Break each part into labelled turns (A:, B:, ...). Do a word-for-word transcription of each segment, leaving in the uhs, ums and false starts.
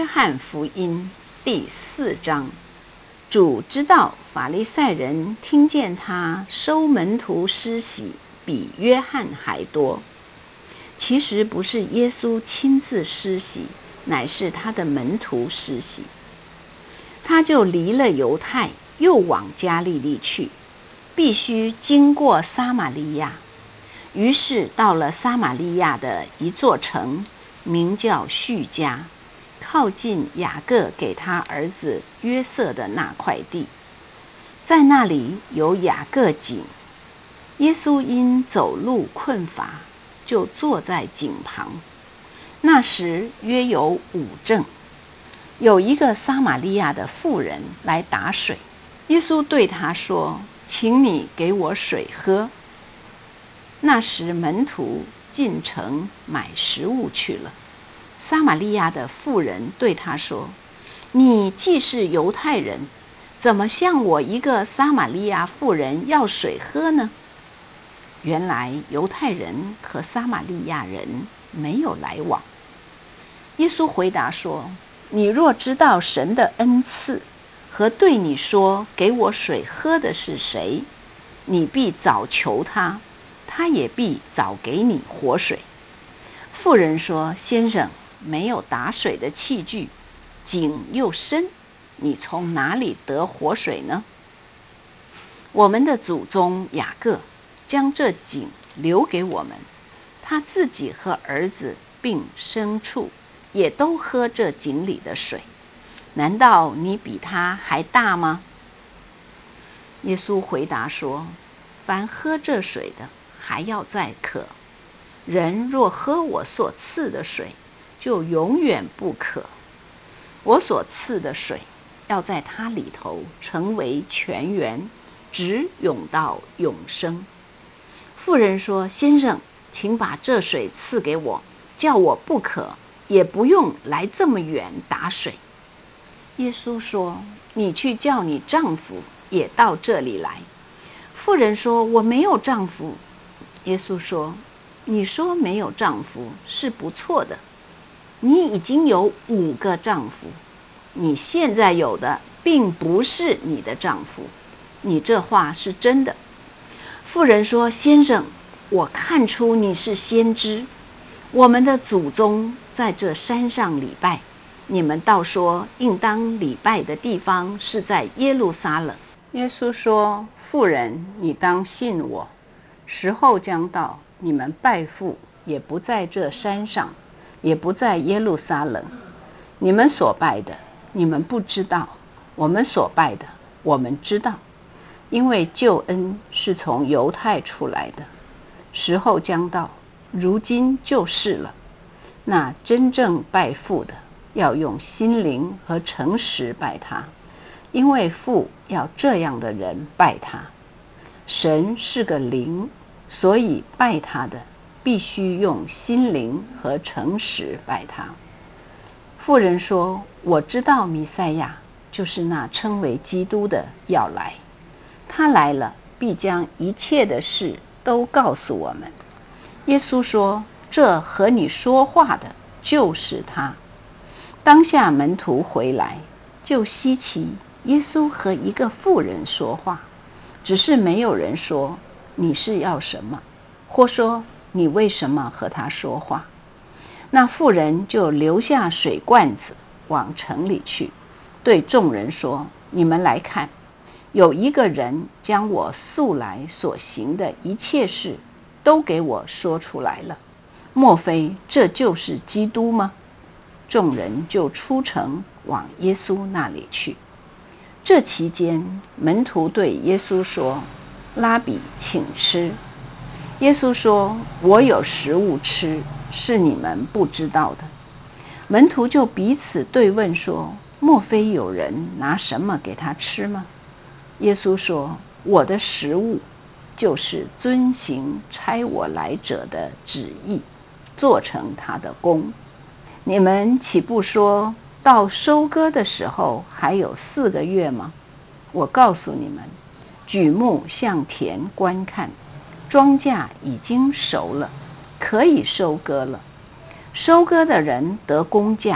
A: 约翰福音第四章，主知道法利赛人听见他收门徒施洗比约翰还多。其实不是耶稣亲自施洗，乃是他的门徒施洗。他就离了犹太，又往加利利去，必须经过撒玛利亚。于是到了撒玛利亚的一座城，名叫叙加，靠近雅各给他儿子约瑟的那块地。在那里有雅各井，耶稣因走路困乏，就坐在井旁。那时约有午正，有一个撒玛利亚的妇人来打水，耶稣对他说：请你给我水喝。那时门徒进城买食物去了。撒玛利亚的妇人对他说：你既是犹太人，怎么向我一个撒玛利亚妇人要水喝呢？原来犹太人和撒玛利亚人没有来往。耶稣回答说：你若知道神的恩赐和对你说给我水喝的是谁，你必早求他，他也必早给你活水。妇人说：先生，没有打水的器具，井又深，你从哪里得活水呢？我们的祖宗雅各将这井留给我们，他自己和儿子并牲畜也都喝这井里的水，难道你比他还大吗？耶稣回答说：凡喝这水的还要再渴，人若喝我所赐的水，就永远不渴。我所赐的水要在它里头成为泉源，直涌到永生。妇人说：先生，请把这水赐给我，叫我不渴，也不用来这么远打水。耶稣说：你去叫你丈夫也到这里来。妇人说：我没有丈夫。耶稣说：你说没有丈夫是不错的，你已经有五个丈夫，你现在有的并不是你的丈夫，你这话是真的。妇人说：先生，我看出你是先知。我们的祖宗在这山上礼拜，你们倒说应当礼拜的地方是在耶路撒冷。耶稣说：妇人，你当信我，时候将到，你们拜父也不在这山上，也不在耶路撒冷。你们所拜的，你们不知道；我们所拜的，我们知道。因为救恩是从犹太出来的，时候将到，如今就是了。那真正拜父的，要用心灵和诚实拜他，因为父要这样的人拜他。神是个灵，所以拜他的必须用心灵和诚实拜他。妇人说：我知道弥赛亚，就是那称为基督的要来，他来了，必将一切的事都告诉我们。耶稣说：这和你说话的就是他。当下门徒回来，就稀奇耶稣和一个妇人说话，只是没有人说你是要什么，或说你为什么和他说话。那妇人就留下水罐子往城里去，对众人说：你们来看，有一个人将我素来所行的一切事都给我说出来了，莫非这就是基督吗？众人就出城往耶稣那里去。这期间，门徒对耶稣说：拉比，请吃。耶稣说：我有食物吃，是你们不知道的。门徒就彼此对问说：莫非有人拿什么给他吃吗？耶稣说：我的食物就是遵行差我来者的旨意，做成他的工。你们岂不说到收割的时候还有四个月吗？我告诉你们，举目向田观看，庄稼已经熟了，可以收割了。收割的人得工价，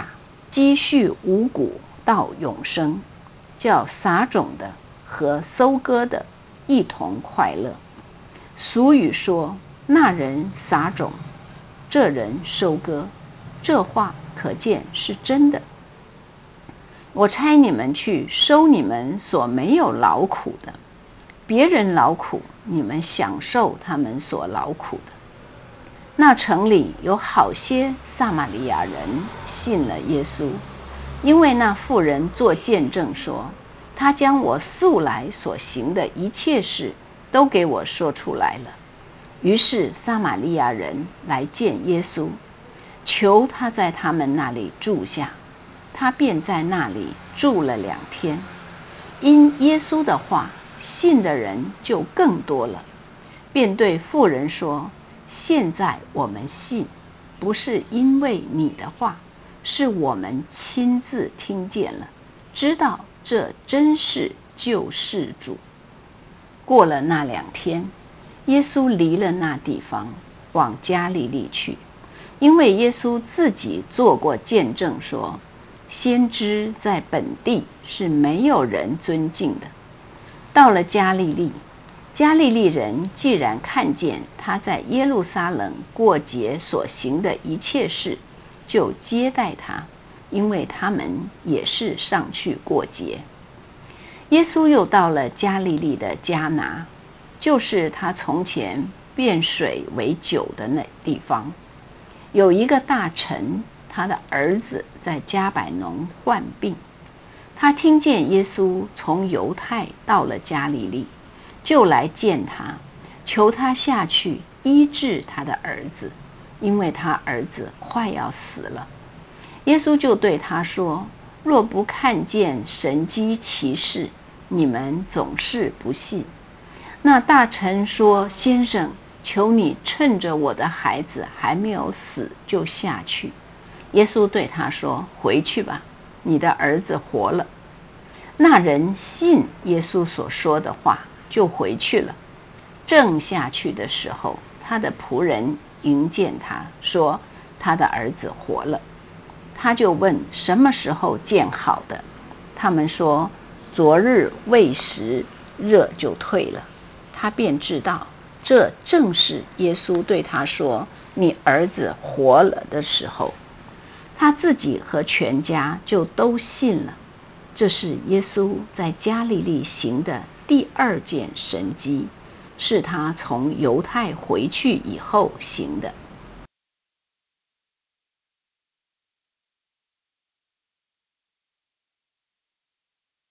A: 积蓄五谷到永生，叫撒种的和收割的一同快乐。俗语说，那人撒种，这人收割，这话可见是真的。我差你们去收你们所没有劳苦的，别人劳苦，你们享受他们所劳苦的。那城里有好些撒玛利亚人信了耶稣，因为那妇人作见证说，他将我素来所行的一切事都给我说出来了。于是撒玛利亚人来见耶稣，求他在他们那里住下，他便在那里住了两天。因耶稣的话，信的人就更多了，便对妇人说，现在我们信，不是因为你的话，是我们亲自听见了，知道这真是救世主。过了那两天，耶稣离了那地方，往加利利去，因为耶稣自己做过见证说，先知在本地是没有人尊敬的。到了加利利，加利利人既然看见他在耶路撒冷过节所行的一切事，就接待他，因为他们也是上去过节。耶稣又到了加利利的迦拿，就是他从前变水为酒的那地方。有一个大臣，他的儿子在迦百农患病，他听见耶稣从犹太到了加利利，就来见他，求他下去医治他的儿子，因为他儿子快要死了。耶稣就对他说，若不看见神迹奇事，你们总是不信。那大臣说，先生，求你趁着我的孩子还没有死就下去。耶稣对他说，回去吧，你的儿子活了。那人信耶稣所说的话，就回去了。正下去的时候，他的仆人迎见他，说他的儿子活了。他就问什么时候见好的，他们说昨日未时，热就退了。他便知道这正是耶稣对他说，你儿子活了的时候。他自己和全家就都信了。这是耶稣在加利利行的第二件神迹，是他从犹太回去以后行的。